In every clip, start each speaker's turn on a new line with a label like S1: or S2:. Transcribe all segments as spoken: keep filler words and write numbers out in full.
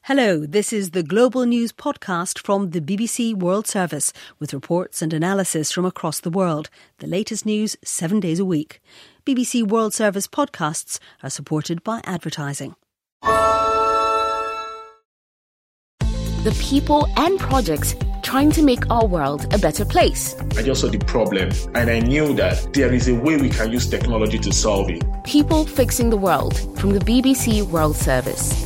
S1: Hello, this is the Global News podcast from the B B C World Service with reports and analysis from across the world. The latest news seven days a week. B B C World Service podcasts are supported by advertising.
S2: The people and projects trying to make our world a better place.
S3: I just saw the problem and I knew that there is a way we can use technology to solve it.
S2: People fixing the world from the B B C World Service.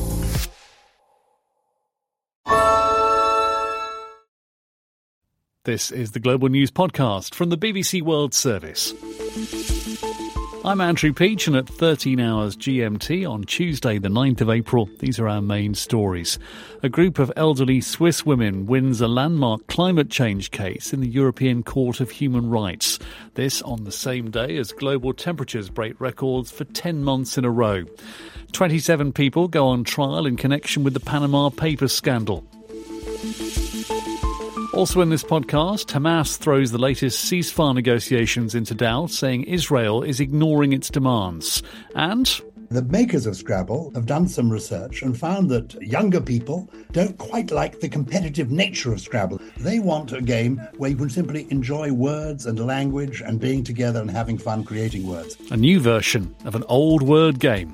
S4: This is the Global News Podcast from the B B C World Service. I'm Andrew Peach, and at thirteen hours G M T on Tuesday the ninth of April, these are our main stories. A group of elderly Swiss women wins a landmark climate change case in the European Court of Human Rights. This on the same day as global temperatures break records for ten months in a row. twenty-seven people go on trial in connection with the Panama Papers scandal. Also in this podcast, Hamas throws the latest ceasefire negotiations into doubt, saying Israel is ignoring its demands. And
S5: the makers of Scrabble have done some research and found that younger people don't quite like the competitive nature of Scrabble. They want a game where you can simply enjoy words and language and being together and having fun creating words.
S4: A new version of an old word game.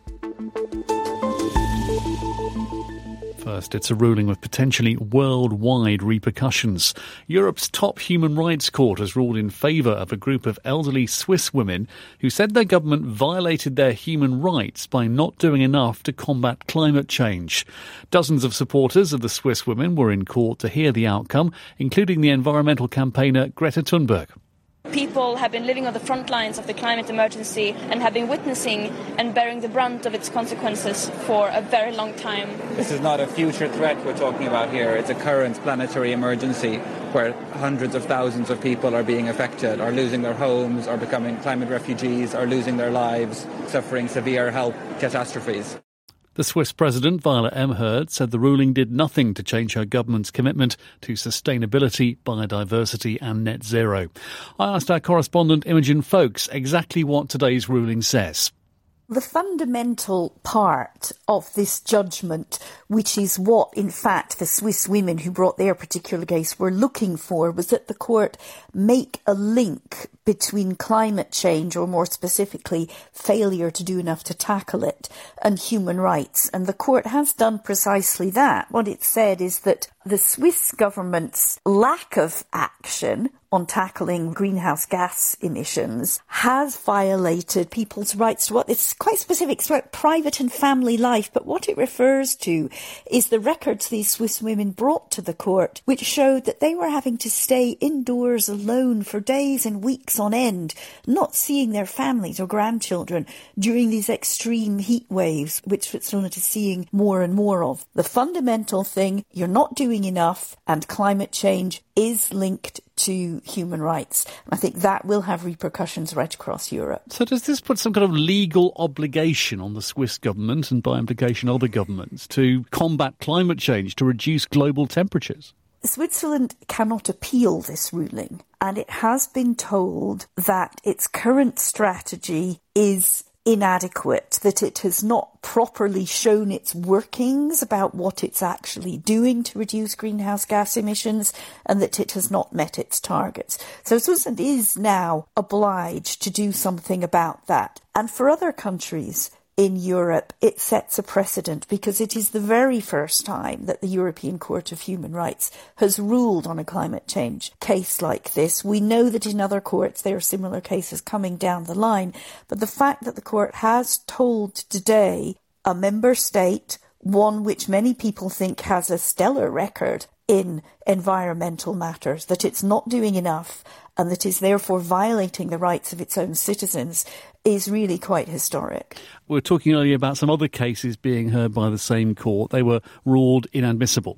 S4: First, it's a ruling with potentially worldwide repercussions. Europe's top human rights court has ruled in favour of a group of elderly Swiss women who said their government violated their human rights by not doing enough to combat climate change. Dozens of supporters of the Swiss women were in court to hear the outcome, including the environmental campaigner Greta Thunberg.
S6: People have been living on the front lines of the climate emergency and have been witnessing and bearing the brunt of its consequences for a very long time.
S7: This is not a future threat we're talking about here. It's a current planetary emergency where hundreds of thousands of people are being affected, are losing their homes, are becoming climate refugees, are losing their lives, suffering severe health catastrophes.
S4: The Swiss president, Viola Amherd, said the ruling did nothing to change her government's commitment to sustainability, biodiversity and net zero. I asked our correspondent Imogen Foulkes exactly what today's ruling says.
S8: The fundamental part of this judgment, which is what, in fact, the Swiss women who brought their particular case were looking for, was that the court make a link between climate change, or more specifically, failure to do enough to tackle it, and human rights. And the court has done precisely that. What it said is that the Swiss government's lack of action on tackling greenhouse gas emissions has violated people's rights to what it's quite specific. It's about private and family life, but what it refers to is the records these Swiss women brought to the court, which showed that they were having to stay indoors alone for days and weeks on end, not seeing their families or grandchildren during these extreme heat waves, which Switzerland is seeing more and more of. The fundamental thing, you're not doing enough, and climate change is linked to human rights. I think that will have repercussions right across Europe.
S4: So does this put some kind of legal obligation on the Swiss government, and by implication other governments, to combat climate change, to reduce global temperatures?
S8: Switzerland cannot appeal this ruling, and it has been told that its current strategy is inadequate, that it has not properly shown its workings about what it's actually doing to reduce greenhouse gas emissions, and that it has not met its targets. So Switzerland is now obliged to do something about that. And for other countries in Europe, it sets a precedent, because it is the very first time that the European Court of Human Rights has ruled on a climate change case like this. We know that in other courts there are similar cases coming down the line, but the fact that the court has told today a member state, one which many people think has a stellar record in environmental matters, that it's not doing enough and that is therefore violating the rights of its own citizens, is really quite historic.
S4: We were talking earlier about some other cases being heard by the same court. They were ruled inadmissible.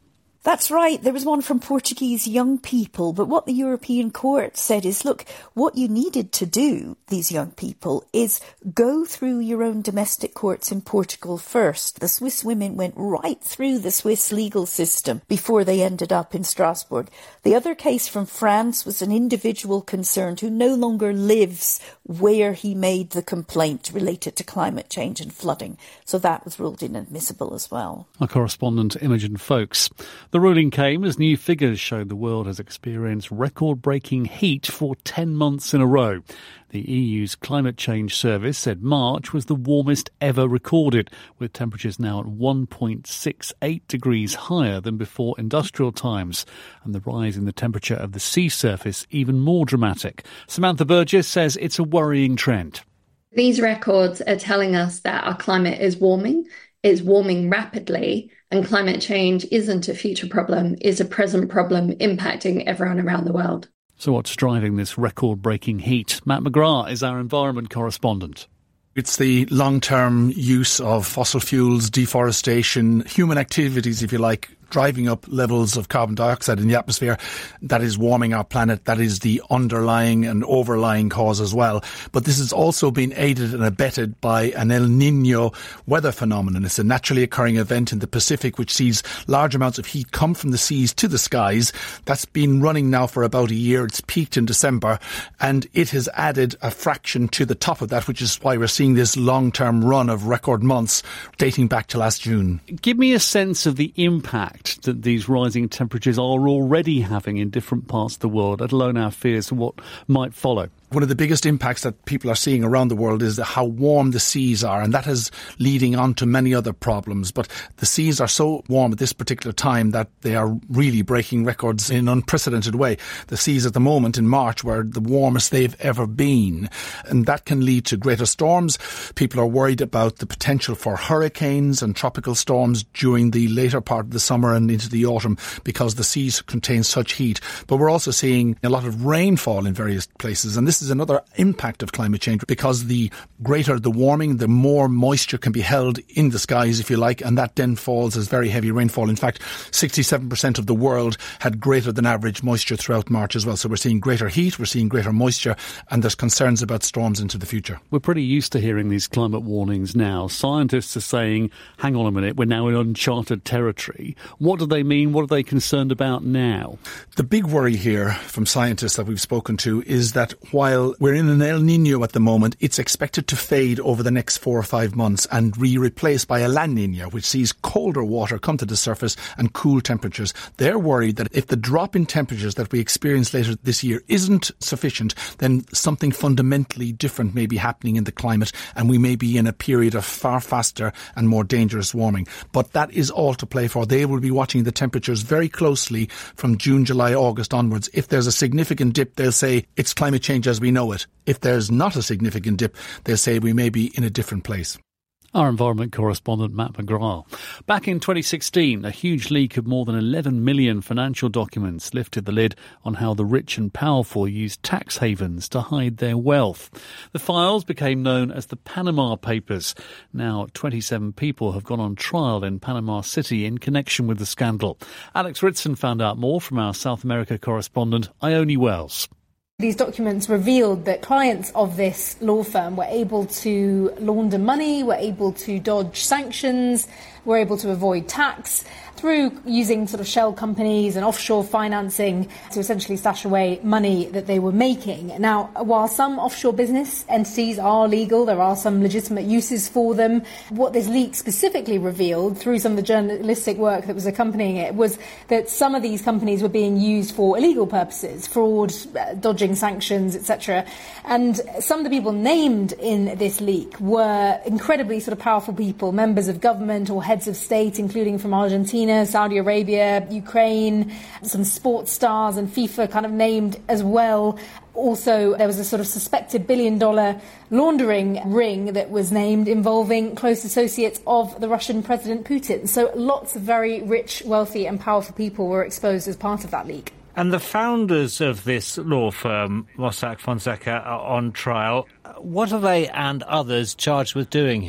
S8: That's right. There was one from Portuguese young people. But what the European Court said is, look, what you needed to do, these young people, is go through your own domestic courts in Portugal first. The Swiss women went right through the Swiss legal system before they ended up in Strasbourg. The other case from France was an individual concerned who no longer lives where he made the complaint related to climate change and flooding. So that was ruled inadmissible as well.
S4: Our correspondent Imogen Folks. The ruling came as new figures showed the world has experienced record-breaking heat for ten months in a row. The E U's Climate Change Service said March was the warmest ever recorded, with temperatures now at one point six eight degrees higher than before industrial times, and the rise in the temperature of the sea surface even more dramatic. Samantha Burgess says it's a worrying trend.
S9: These records are telling us that our climate is warming, it's warming rapidly, and climate change isn't a future problem, it's a present problem impacting everyone around the world.
S4: So what's driving this record-breaking heat? Matt McGrath is our environment correspondent.
S10: It's the long-term use of fossil fuels, deforestation, human activities, if you like, driving up levels of carbon dioxide in the atmosphere. That is warming our planet. That is the underlying and overlying cause as well. But this has also been aided and abetted by an El Niño weather phenomenon. It's a naturally occurring event in the Pacific which sees large amounts of heat come from the seas to the skies. That's been running now for about a year. It's peaked in December, and it has added a fraction to the top of that, which is why we're seeing this long-term run of record months dating back to last June.
S4: Give me a sense of the impact that these rising temperatures are already having in different parts of the world, let alone our fears of what might follow.
S10: One of the biggest impacts that people are seeing around the world is how warm the seas are, and that is leading on to many other problems. But the seas are so warm at this particular time that they are really breaking records in an unprecedented way. The seas at the moment in March were the warmest they've ever been, and that can lead to greater storms. People are worried about the potential for hurricanes and tropical storms during the later part of the summer and into the autumn because the seas contain such heat. But we're also seeing a lot of rainfall in various places, and this This is another impact of climate change because the greater the warming, the more moisture can be held in the skies, if you like, and that then falls as very heavy rainfall. In fact, sixty-seven percent of the world had greater than average moisture throughout March as well. So we're seeing greater heat, we're seeing greater moisture, and there's concerns about storms into the future.
S4: We're pretty used to hearing these climate warnings now. Scientists are saying, hang on a minute, we're now in uncharted territory. What do they mean? What are they concerned about now?
S10: The big worry here from scientists that we've spoken to is that while While we're in an El Niño at the moment, it's expected to fade over the next four or five months and be replaced by a La Niña, which sees colder water come to the surface and cool temperatures. They're worried that if the drop in temperatures that we experience later this year isn't sufficient, then something fundamentally different may be happening in the climate, and we may be in a period of far faster and more dangerous warming. But that is all to play for. They will be watching the temperatures very closely from June, July, August onwards. If there's a significant dip, they'll say it's climate change as we know it. If there's not a significant dip, they'll say we may be in a different place.
S4: Our environment correspondent, Matt McGrath. Back in twenty sixteen, a huge leak of more than eleven million financial documents lifted the lid on how the rich and powerful used tax havens to hide their wealth. The files became known as the Panama Papers. Now, twenty-seven people have gone on trial in Panama City in connection with the scandal. Alex Ritson found out more from our South America correspondent, Ione Wells.
S11: These documents revealed that clients of this law firm were able to launder money, were able to dodge sanctions, were able to avoid tax through using sort of shell companies and offshore financing to essentially stash away money that they were making. Now, while some offshore business entities are legal, there are some legitimate uses for them. What this leak specifically revealed through some of the journalistic work that was accompanying it was that some of these companies were being used for illegal purposes, fraud, uh, dodging sanctions, et cetera. And some of the people named in this leak were incredibly sort of powerful people, members of government or heads of state, including from Argentina, Saudi Arabia, Ukraine, some sports stars, and FIFA kind of named as well. Also, there was a sort of suspected billion-dollar laundering ring that was named involving close associates of the Russian President Putin. So lots of very rich, wealthy and powerful people were exposed as part of that leak.
S12: And the founders of this law firm, Mossack Fonseca, are on trial. What are they and others charged with doing here?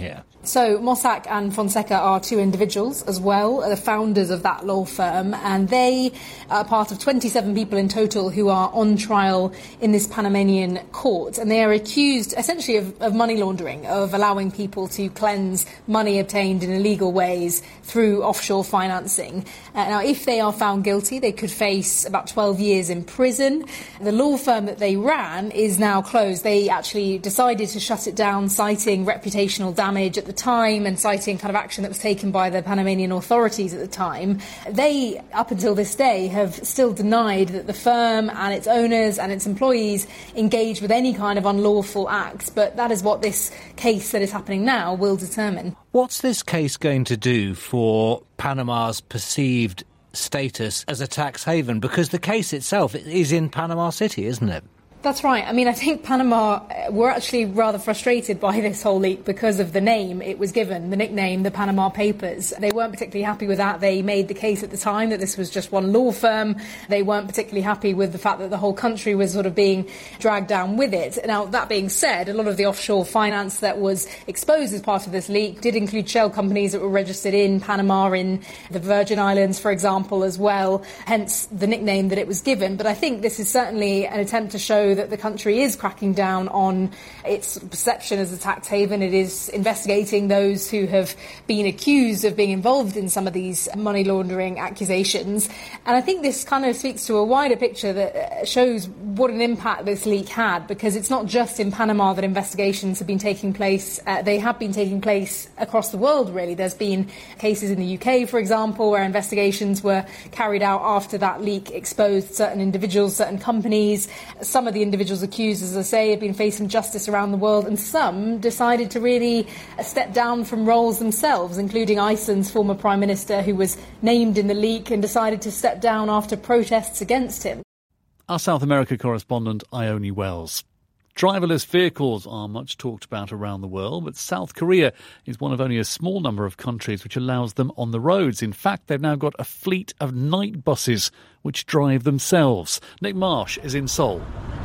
S11: So Mossack and Fonseca are two individuals as well, the founders of that law firm, and they are part of twenty-seven people in total who are on trial in this Panamanian court, and they are accused essentially of, of money laundering, of allowing people to cleanse money obtained in illegal ways through offshore financing. Uh, now, if they are found guilty, they could face about twelve years in prison. The law firm that they ran is now closed. They actually decided to shut it down, citing reputational damage at the time and citing kind of action that was taken by the Panamanian authorities at the time. They, up until this day, have still denied that the firm and its owners and its employees engaged with any kind of unlawful acts, but that is what this case that is happening now will determine.
S12: What's this case going to do for Panama's perceived status as a tax haven? Because the case itself is in Panama City, isn't it?
S11: That's right. I mean, I think Panama were actually rather frustrated by this whole leak because of the name it was given, the nickname, the Panama Papers. They weren't particularly happy with that. They made the case at the time that this was just one law firm. They weren't particularly happy with the fact that the whole country was sort of being dragged down with it. Now, that being said, a lot of the offshore finance that was exposed as part of this leak did include shell companies that were registered in Panama, in the Virgin Islands, for example, as well, hence the nickname that it was given. But I think this is certainly an attempt to show that the country is cracking down on its perception as a tax haven. It is investigating those who have been accused of being involved in some of these money laundering accusations. And I think this kind of speaks to a wider picture that shows what an impact this leak had, because it's not just in Panama that investigations have been taking place. Uh, they have been taking place across the world, really. There's been cases in the U K, for example, where investigations were carried out after that leak exposed certain individuals, certain companies. Some of the individuals accused, as I say, have been facing justice around the world, and some decided to really step down from roles themselves, including Iceland's former Prime Minister, who was named in the leak and decided to step down after protests against him.
S4: Our South America correspondent, Ione Wells. Driverless vehicles are much talked about around the world, but South Korea is one of only a small number of countries which allows them on the roads. In fact, they've now got a fleet of night buses which drive themselves. Nick Marsh is in Seoul.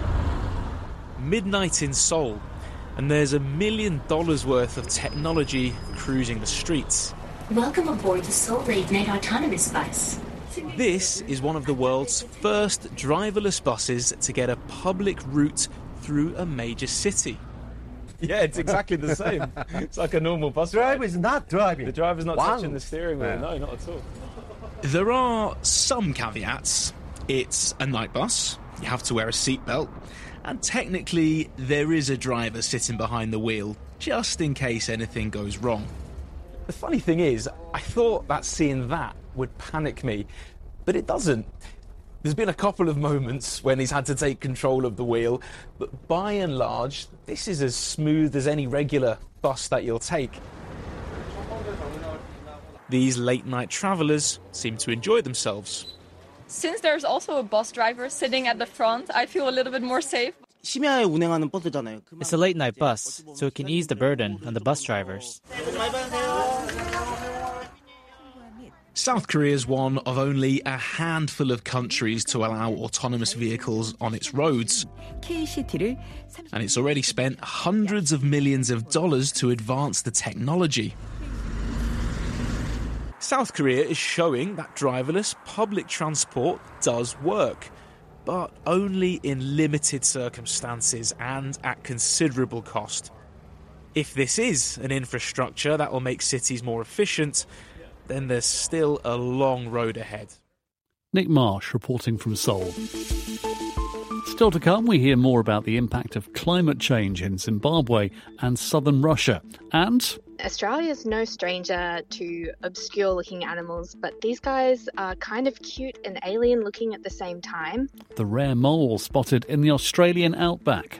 S13: Midnight in Seoul, and there's a million dollars worth of technology cruising the streets.
S14: Welcome aboard the Seoul Late Night Autonomous Bus.
S13: This is one of the world's first driverless buses to get a public route through a major city.
S15: Yeah, it's exactly the same. It's like a normal bus. The driver is not driving. The driver's not wow. touching the steering wheel. Yeah. No, not at all.
S13: There are some caveats. It's a night bus. You have to wear a seatbelt. And technically, there is a driver sitting behind the wheel, just in case anything goes wrong.
S15: The funny thing is, I thought that seeing that would panic me, but it doesn't. There's been a couple of moments when he's had to take control of the wheel, but by and large, this is as smooth as any regular bus that you'll take.
S13: These late-night travellers seem to enjoy themselves.
S6: Since there's also a bus driver sitting at the front, I feel a little bit more safe.
S16: It's a late-night bus, so it can ease the burden on the bus drivers.
S13: South Korea is one of only a handful of countries to allow autonomous vehicles on its roads. And it's already spent hundreds of millions of dollars to advance the technology. South Korea is showing that driverless public transport does work, but only in limited circumstances and at considerable cost. If this is an infrastructure that will make cities more efficient, then there's still a long road ahead.
S4: Nick Marsh reporting from Seoul. Still to come, we hear more about the impact of climate change in Zimbabwe and southern Russia. And
S17: Australia's no stranger to obscure-looking animals, but these guys are kind of cute and alien-looking at the same time.
S4: The rare mole spotted in the Australian outback.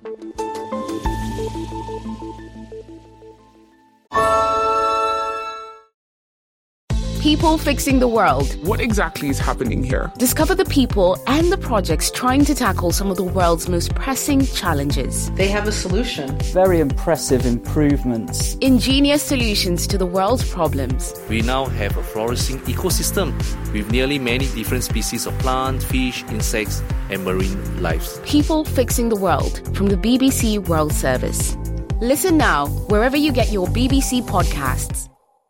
S2: People fixing the world.
S18: What exactly is happening here?
S2: Discover the people and the projects trying to tackle some of the world's most pressing challenges.
S19: They have a solution.
S20: Very impressive improvements.
S2: Ingenious solutions to the world's problems.
S21: We now have a flourishing ecosystem with nearly many different species of plant, fish, insects, and marine lives.
S2: People fixing the world from the B B C World Service. Listen now wherever you get your B B C podcasts.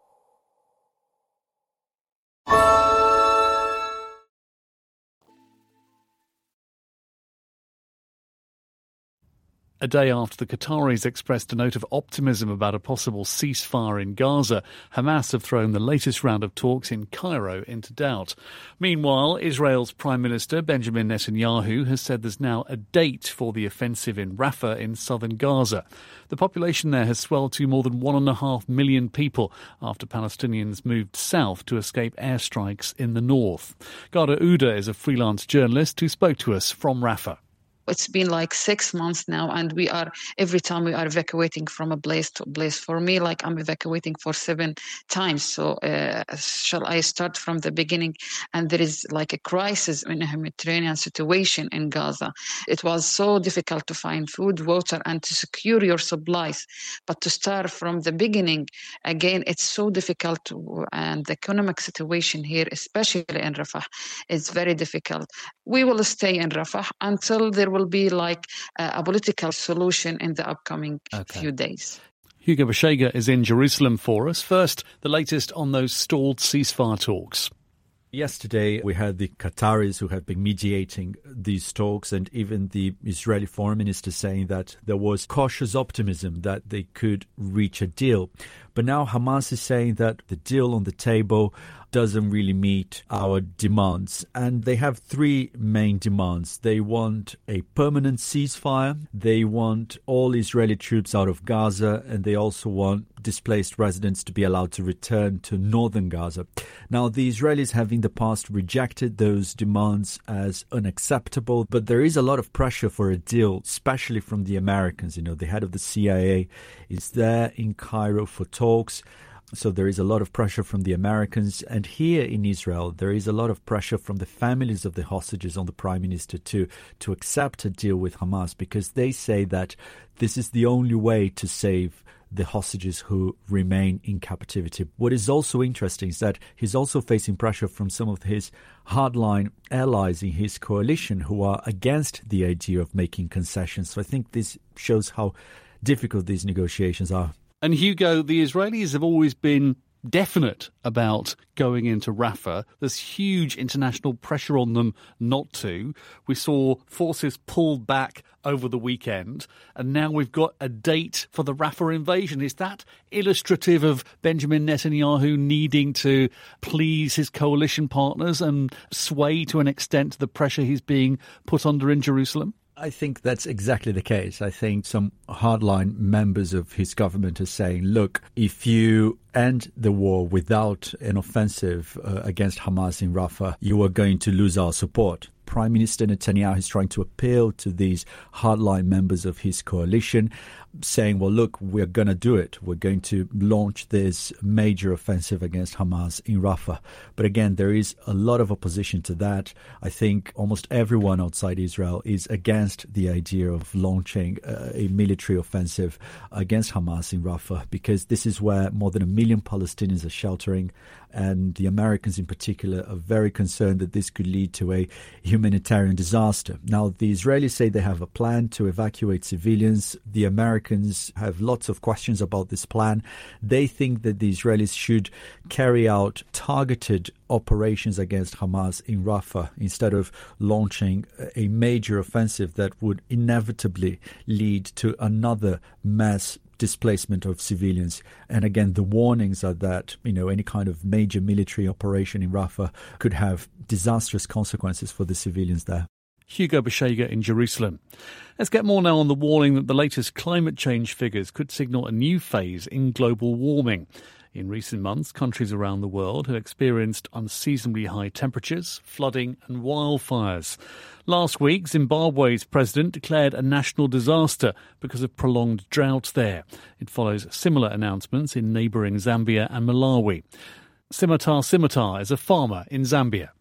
S4: A day after the Qataris expressed a note of optimism about a possible ceasefire in Gaza, Hamas have thrown the latest round of talks in Cairo into doubt. Meanwhile, Israel's Prime Minister Benjamin Netanyahu has said there's now a date for the offensive in Rafah in southern Gaza. The population there has swelled to more than one and a half million people after Palestinians moved south to escape airstrikes in the north. Ghada Ouda is a freelance journalist who spoke to us from Rafah.
S19: It's been like six months now, and we are every time we are evacuating from a place to a place. For me, like I'm evacuating for seven times. So uh, shall I start from the beginning? And there is like a crisis in a humanitarian situation in Gaza. It was so difficult to find food, water, and to secure your supplies. But to start from the beginning, again, it's so difficult. To, and the economic situation here, especially in Rafah, is very difficult. We will stay in Rafah until there will be like uh, a political solution in the upcoming okay. few days.
S4: Hugo Bashega is in Jerusalem for us. First, the latest on those stalled ceasefire talks.
S22: Yesterday, we had the Qataris who have been mediating these talks, and even the Israeli foreign minister saying that there was cautious optimism that they could reach a deal. But now Hamas is saying that the deal on the table doesn't really meet our demands. And they have three main demands. They want a permanent ceasefire, they want all Israeli troops out of Gaza, and they also want displaced residents to be allowed to return to northern Gaza. Now, the Israelis have in the past rejected those demands as unacceptable, but there is a lot of pressure for a deal, especially from the Americans. You know, the head of the C I A is there in Cairo for talks. So there is a lot of pressure from the Americans. And here in Israel, there is a lot of pressure from the families of the hostages on the Prime Minister to, to accept a deal with Hamas, because they say that this is the only way to save the hostages who remain in captivity. What is also interesting is that he's also facing pressure from some of his hardline allies in his coalition who are against the idea of making concessions. So I think this shows how difficult these negotiations are.
S4: And Hugo, the Israelis have always been definite about going into Rafah. There's huge international pressure on them not to. We saw forces pulled back over the weekend, and now we've got a date for the Rafah invasion. Is that illustrative of Benjamin Netanyahu needing to please his coalition partners and sway to an extent the pressure he's being put under in Jerusalem?
S22: I think that's exactly the case. I think some hardline members of his government are saying, look, if you end the war without an offensive uh, against Hamas in Rafah, you are going to lose our support. Prime Minister Netanyahu is trying to appeal to these hardline members of his coalition, saying, well, look, we're going to do it. We're going to launch this major offensive against Hamas in Rafah. But again, there is a lot of opposition to that. I think almost everyone outside Israel is against the idea of launching uh, a military offensive against Hamas in Rafah, because this is where more than a million Palestinians are sheltering. And the Americans in particular are very concerned that this could lead to a humanitarian disaster. Now, the Israelis say they have a plan to evacuate civilians. The Americans have lots of questions about this plan. They think that the Israelis should carry out targeted operations against Hamas in Rafah instead of launching a major offensive that would inevitably lead to another mass displacement of civilians. And again, the warnings are that, you know, any kind of major military operation in Rafah could have disastrous consequences for the civilians there.
S4: Hugo Bashega in Jerusalem. Let's get more now on the warning that the latest climate change figures could signal a new phase in global warming. In recent months, countries around the world have experienced unseasonably high temperatures, flooding and wildfires. Last week, Zimbabwe's president declared a national disaster because of prolonged drought there. It follows similar announcements in neighbouring Zambia and Malawi. Simitar Simitar is a farmer in Zambia.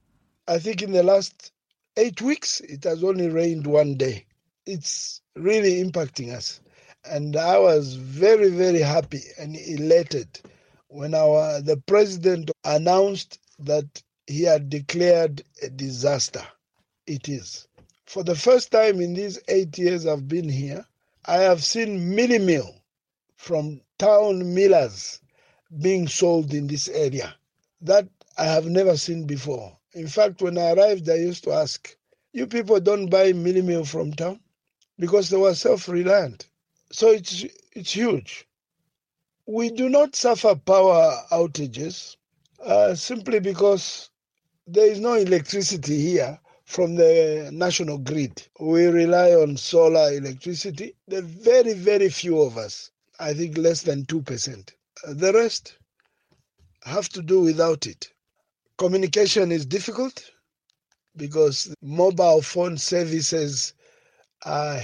S23: I think in the last eight weeks, it has only rained one day. It's really impacting us. And I was very, very happy and elated when our the president announced that he had declared a disaster. It is. For the first time in these eight years I've been here, I have seen mini meal from town millers being sold in this area. That I have never seen before. In fact, when I arrived, I used to ask, you people don't buy mini meal from town? Because they were self-reliant. So it's it's huge. We do not suffer power outages uh, simply because there is no electricity here from the national grid. We rely on solar electricity. There are very, very few of us, I think less than two percent. The rest have to do without it. Communication is difficult because mobile phone services are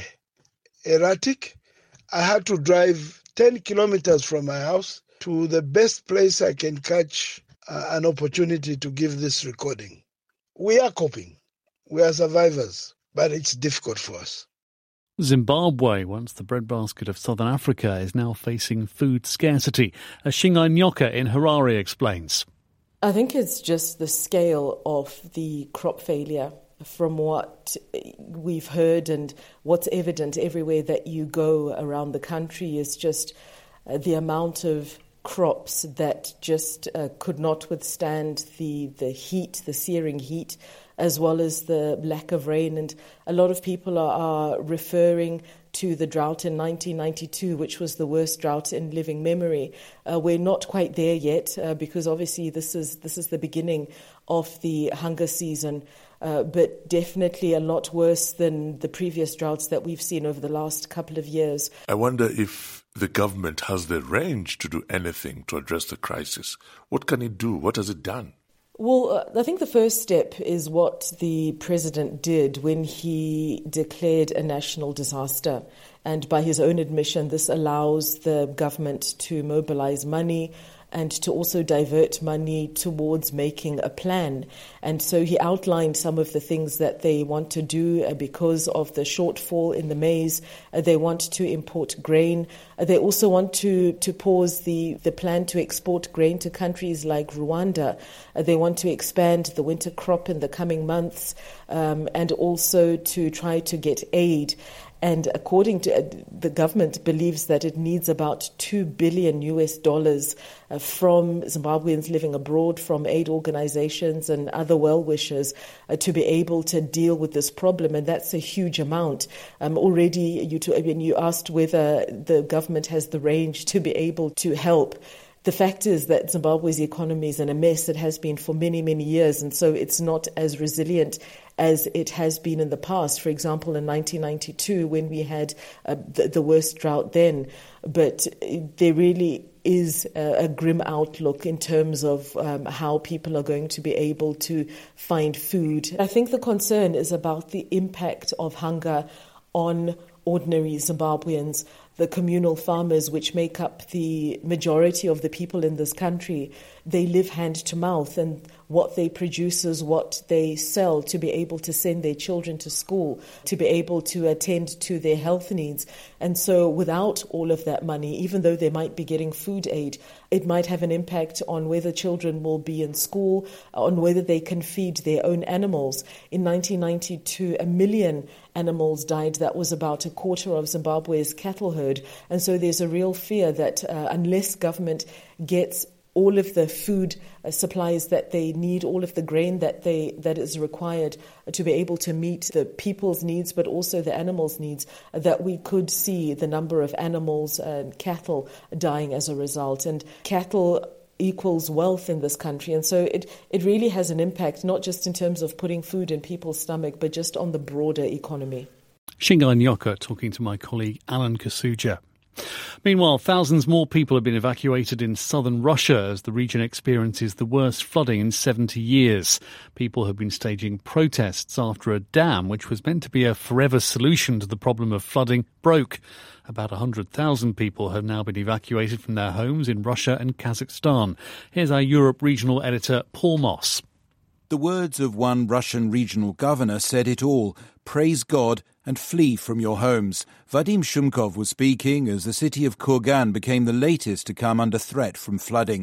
S23: erratic. I had to drive ten kilometers from my house to the best place I can catch uh, an opportunity to give this recording. We are coping. We are survivors, but it's difficult for us.
S4: Zimbabwe, once the breadbasket of southern Africa, is now facing food scarcity, as Shingai Nyoka in Harare explains.
S1: I think it's just the scale of the crop failure. From what we've heard and what's evident everywhere that you go around the country is just uh, the amount of crops that just uh, could not withstand the, the heat, the searing heat, as well as the lack of rain. And a lot of people are, are referring to the drought in nineteen ninety-two, which was the worst drought in living memory. Uh, we're not quite there yet uh, because obviously this is this is the beginning of the hunger season, uh, but definitely a lot worse than the previous droughts that we've seen over the last couple of years.
S3: I wonder if the government has the range to do anything to address the crisis. What can it do? What has it done?
S1: Well, uh, I think the first step is what the president did when he declared a national disaster. And by his own admission, this allows the government to mobilize money and to also divert money towards making a plan. And so he outlined some of the things that they want to do uh, because of the shortfall in the maize. Uh, they want to import grain. Uh, they also want to, to pause the, the plan to export grain to countries like Rwanda. Uh, they want to expand the winter crop in the coming months um, and also to try to get aid. And according to uh, the government believes that it needs about two billion U S dollars uh, from Zimbabweans living abroad, from aid organizations and other well-wishers uh, to be able to deal with this problem. And that's a huge amount. Um, already, you, to, I mean, you asked whether the government has the range to be able to help. The fact is that Zimbabwe's economy is in a mess. It has been for many, many years. And so it's not as resilient as it has been in the past. For example, in nineteen ninety-two, when we had uh, the, the worst drought then. But there really is a, a grim outlook in terms of um, how people are going to be able to find food. I think the concern is about the impact of hunger on ordinary Zimbabweans. The communal farmers, which make up the majority of the people in this country, they live hand to mouth, and what they produce is what they sell to be able to send their children to school, to be able to attend to their health needs. And so without all of that money, even though they might be getting food aid, it might have an impact on whether children will be in school, on whether they can feed their own animals. In nineteen ninety-two, a million animals died. That was about a quarter of Zimbabwe's cattle herd. And so there's a real fear that uh, unless government gets all of the food uh, supplies that they need, all of the grain that they that is required uh, to be able to meet the people's needs, but also the animals' needs, uh, that we could see the number of animals and cattle dying as a result. And cattle equals wealth in this country. And so it, it really has an impact, not just in terms of putting food in people's stomach, but just on the broader economy.
S4: Shingai Nyoka talking to my colleague Alan Kasuja. Meanwhile, thousands more people have been evacuated in southern Russia as the region experiences the worst flooding in seventy years. People have been staging protests after a dam, which was meant to be a forever solution to the problem of flooding, broke. About one hundred thousand people have now been evacuated from their homes in Russia and Kazakhstan. Here's our Europe regional editor, Paul Moss.
S5: The words of one Russian regional governor said it all. Praise God and flee from your homes. Vadim Shumkov was speaking as the city of Kurgan became the latest to come under threat from flooding.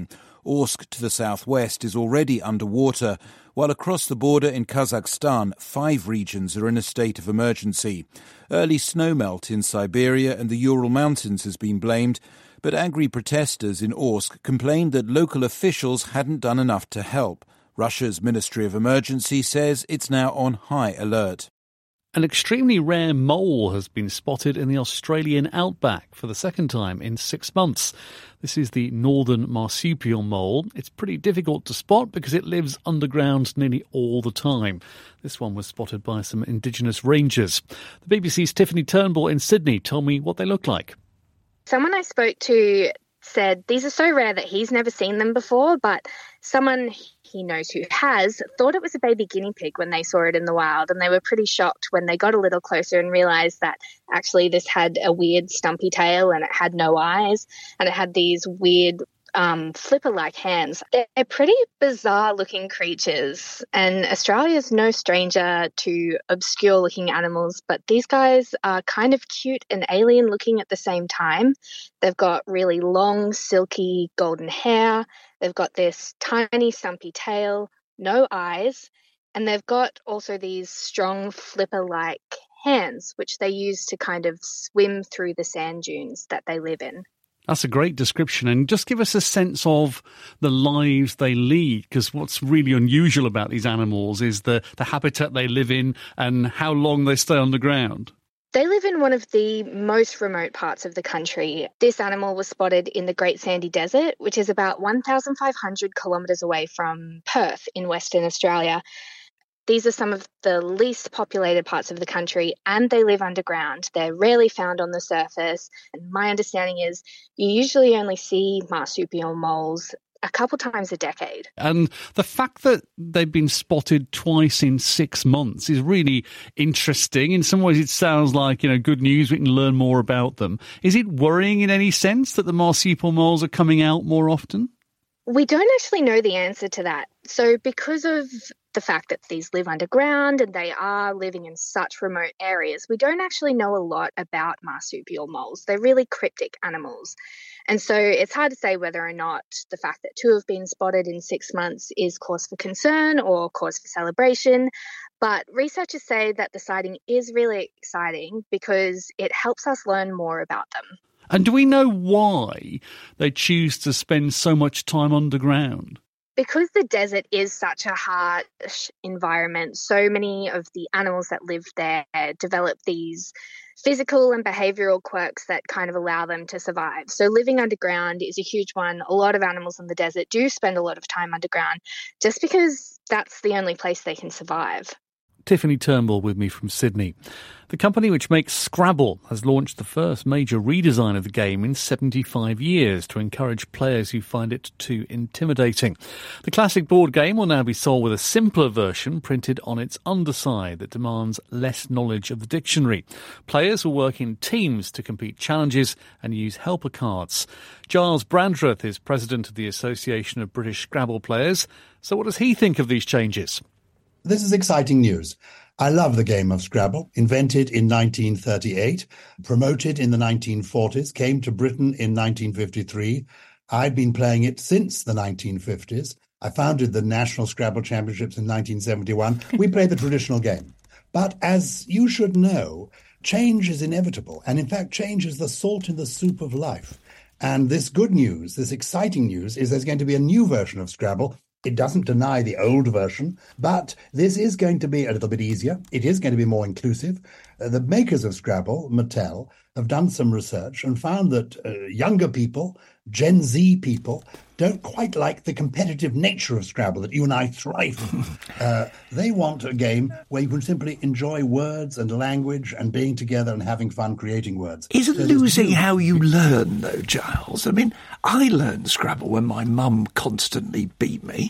S5: Orsk to the southwest is already underwater, while across the border in Kazakhstan, five regions are in a state of emergency. Early snowmelt in Siberia and the Ural Mountains has been blamed, but angry protesters in Orsk complained that local officials hadn't done enough to help. Russia's Ministry of Emergency says it's now on high alert.
S4: An extremely rare mole has been spotted in the Australian outback for the second time in six months. This is the northern marsupial mole. It's pretty difficult to spot because it lives underground nearly all the time. This one was spotted by some Indigenous rangers. The B B C's Tiffany Turnbull in Sydney told me what they look like.
S17: Someone I spoke to said these are so rare that he's never seen them before, but someone he knows who has thought it was a baby guinea pig when they saw it in the wild, and they were pretty shocked when they got a little closer and realised that actually this had a weird stumpy tail and it had no eyes and it had these weird um, flipper-like hands. They're pretty bizarre-looking creatures, and Australia's no stranger to obscure-looking animals, but these guys are kind of cute and alien-looking at the same time. They've got really long, silky, golden hair. They've got this tiny, stumpy tail, no eyes, and they've got also these strong flipper-like hands, which they use to kind of swim through the sand dunes that they live in.
S4: That's a great description. And just give us a sense of the lives they lead, because what's really unusual about these animals is the, the habitat they live in and how long they stay underground.
S17: They live in one of the most remote parts of the country. This animal was spotted in the Great Sandy Desert, which is about one thousand five hundred kilometres away from Perth in Western Australia. These are some of the least populated parts of the country, and they live underground. They're rarely found on the surface. And my understanding is you usually only see marsupial moles a couple times a decade.
S4: And the fact that they've been spotted twice in six months is really interesting. In some ways, it sounds like, you know, good news. We can learn more about them. Is it worrying in any sense that the marsupial moles are coming out more often?
S17: We don't actually know the answer to that. So because of the fact that these live underground and they are living in such remote areas, we don't actually know a lot about marsupial moles. They're really cryptic animals. And so it's hard to say whether or not the fact that two have been spotted in six months is cause for concern or cause for celebration. But researchers say that the sighting is really exciting because it helps us learn more about them.
S4: And do we know why they choose to spend so much time underground?
S17: Because the desert is such a harsh environment, so many of the animals that live there develop these physical and behavioural quirks that kind of allow them to survive. So living underground is a huge one. A lot of animals in the desert do spend a lot of time underground just because that's the only place they can survive.
S4: Tiffany Turnbull with me from Sydney. The company which makes Scrabble has launched the first major redesign of the game in seventy-five years to encourage players who find it too intimidating. The classic board game will now be sold with a simpler version printed on its underside that demands less knowledge of the dictionary. Players will work in teams to complete challenges and use helper cards. Giles Brandreth is president of the Association of British Scrabble Players. So what does he think of these changes?
S7: This is exciting news. I love the game of Scrabble, invented in nineteen thirty-eight, promoted in the nineteen forties, came to Britain in nineteen fifty-three. I've been playing it since the nineteen fifties. I founded the National Scrabble Championships in nineteen seventy-one. We play the traditional game. But as you should know, change is inevitable. And in fact, change is the salt in the soup of life. And this good news, this exciting news, is there's going to be a new version of Scrabble. It doesn't deny the old version, but this is going to be a little bit easier. It is going to be more inclusive. Uh, the makers of Scrabble, Mattel, have done some research and found that uh, younger people, Gen Z people, don't quite like the competitive nature of Scrabble that you and I thrive in. uh, they want a game where you can simply enjoy words and language and being together and having fun creating words.
S8: Isn't so losing how you learn, though, Giles? I mean, I learned Scrabble when my mum constantly beat me,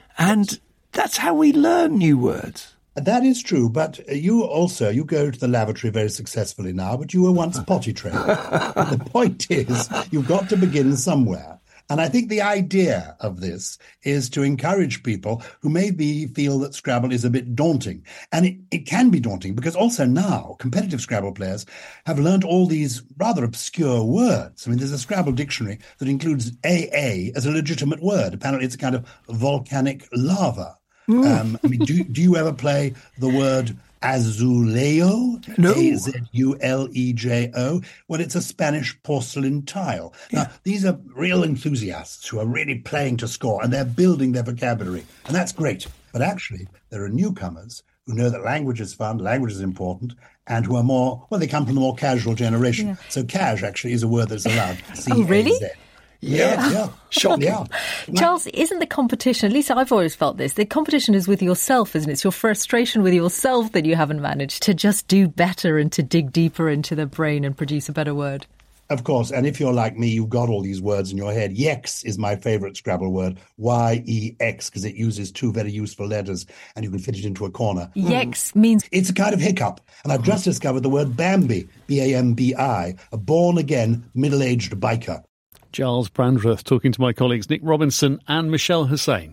S8: and that's how we learn new words.
S7: That is true, but you also, you go to the lavatory very successfully now, but you were once potty trained. The point is, you've got to begin somewhere. And I think the idea of this is to encourage people who maybe feel that Scrabble is a bit daunting. And it, it can be daunting because also now competitive Scrabble players have learned all these rather obscure words. I mean, there's a Scrabble dictionary that includes A A as a legitimate word. Apparently it's a kind of volcanic lava. Mm. Um, I mean, do, do you ever play the word azuleo?
S8: No.
S7: A Z U L E J O. Well, it's a Spanish porcelain tile. Yeah. Now, these are real enthusiasts who are really playing to score, and they're building their vocabulary, and that's great. But actually, there are newcomers who know that language is fun, language is important, and who are more, well, they come from the more casual generation. Yeah. So cash actually is a word that's allowed. C A Z.
S9: Oh, really?
S7: Yeah, yeah.
S8: Shocking.
S7: Yeah.
S9: Charles, isn't the competition, at least I've always felt this, the competition is with yourself, isn't it? It's your frustration with yourself that you haven't managed to just do better and to dig deeper into the brain and produce a better word.
S7: Of course, and if you're like me, you've got all these words in your head. Yex is my favourite Scrabble word, Y E X, because it uses two very useful letters and you can fit it into a corner.
S9: Yex means...
S7: It's a kind of hiccup. And I've just discovered the word Bambi, B A M B I, a born-again, middle-aged biker.
S4: Giles Brandreth talking to my colleagues Nick Robinson and Michelle Hussein.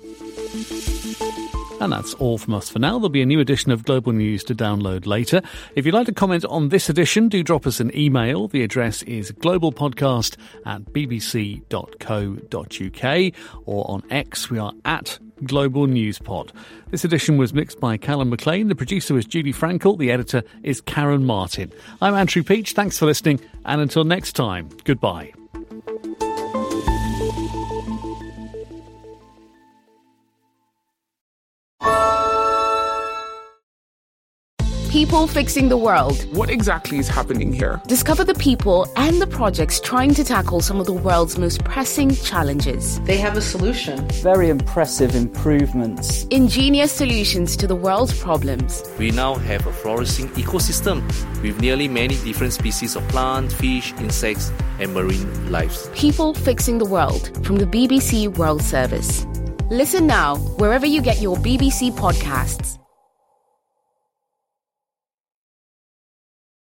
S4: And that's all from us for now. There'll be a new edition of Global News to download later. If you'd like to comment on this edition, do drop us an email. The address is globalpodcast at bbc dot co dot uk, or on X we are at Global News Pod. This edition was mixed by Callum McLean. The producer was Judy Frankel. The editor is Karen Martin. I'm Andrew Peach. Thanks for listening. And until next time, goodbye.
S2: People fixing the world.
S18: What exactly is happening here?
S2: Discover the people and the projects trying to tackle some of the world's most pressing challenges.
S10: They have a solution.
S20: Very impressive improvements.
S2: Ingenious solutions to the world's problems.
S21: We now have a flourishing ecosystem with nearly many different species of plant, fish, insects, and marine lives.
S2: People fixing the world from the B B C World Service. Listen now wherever you get your B B C podcasts.